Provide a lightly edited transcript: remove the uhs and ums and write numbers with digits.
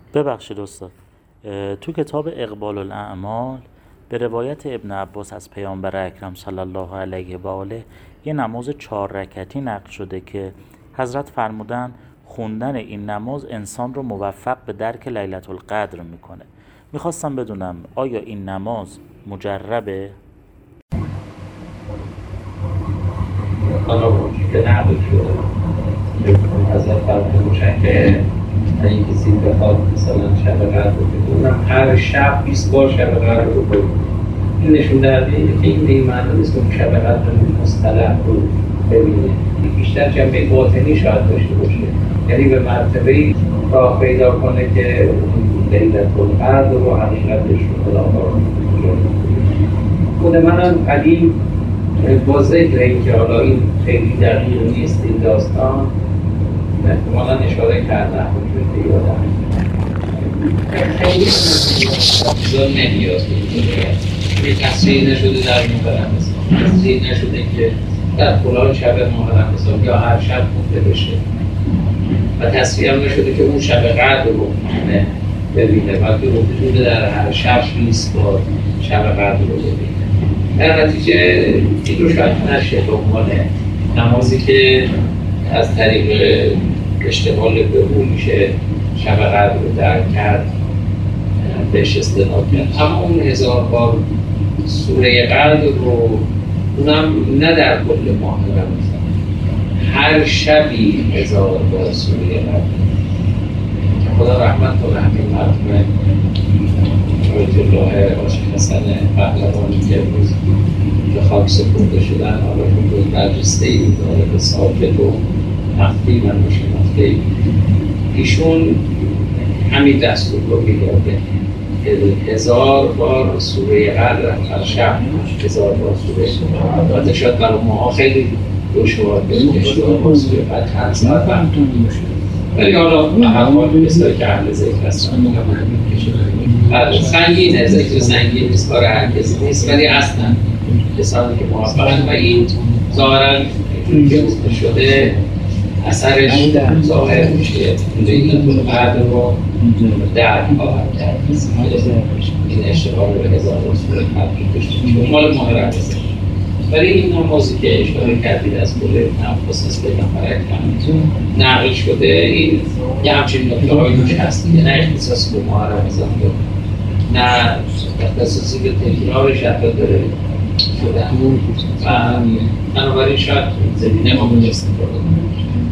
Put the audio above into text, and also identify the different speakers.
Speaker 1: ببخشید استاد، تو کتاب اقبال الاعمال به روایت ابن عباس از پیامبر اکرم صلی الله علیه و آله یه نماز 4 رکعتی نقل شده که حضرت فرمودن خوندن این نماز انسان رو موفق به درک لیلة القدر میکنه. میخواستم بدونم آیا این نماز مجربه؟
Speaker 2: حالا که نقل شده حضرت فرمودن که اگه کسی بخواد مثلا شب قدر رو بدونم هر شب 20 بار شب قدر رو بدونم، این نشون دهنده که این به این معنی نیست که شب قدر مصطلح رو ببینه، بیشتر جنبه باطنی شاید داشته باشه، یعنی به مرتبه راه پیدا کنه که لیلة القدر رو حقیقتش رو خدا رو خود منم قدیم با ذکر این که حالا این خیلی دقیق نیست این داستان احتمالا اشاره کردم وجود یادم خیلی نمیاد یه تصریح نشده در محرم اسلام، تصریح نشده که در فلان شب محرم اسلام یا هر شب خونده بشه و تصریح هم نشده که اون شب قدر رو ببینه بلکه وجود در هر شب 20 بار شب قدر رو ببینه. در نتیجه این رو شاید نشه به عنوان نمازی که از طریق اشتغال به او میشه شب قدر رو درک کرد بهش استناد کرد. اما اون 1000 بار سوره قدر رو اونم نه در کل ماه رمضان، هر شبی 1000 بار سوره قدر. خدا رحمت کنه همین مرحوم آیت الله عاشق حسن پهلوانی که امروز به خاک سپرده شدن، حالا که برجسته‌ای داره به ساکت و مخفی من مشنفته، ایشون همین دستور رو میداده که 1000 بار سوره قدر هر شب 1000 بار سوره قدر. البته شاید برای ماها خیلی دشوار بشه 1000 بار سوره قدر چند ساعت وقت ولی حالا احوال مثل که اهل ذکر هستن سنگینه، ذکر سنگین نیست، کار هر کسی نیست، ولی اصلا کسانی که موفقن و این ظاهرا که شده اثرش ظاهر میشه لیلة القدر رو درک خواهد کرد. این اشتغال به 1000 سوره قدر کشته مال ماه رمضان، ولی این نمازی که اشاره کردید از کل نفس از پیغمبر اکرم نقل شده، این یه همچین نکته هایی توش هست که نه اختصاصی به ماه رمضان نه اختصاصی به تکرارش حتی داره شدن و بنابراین شاید زمینه ما باید استفاده کنیم.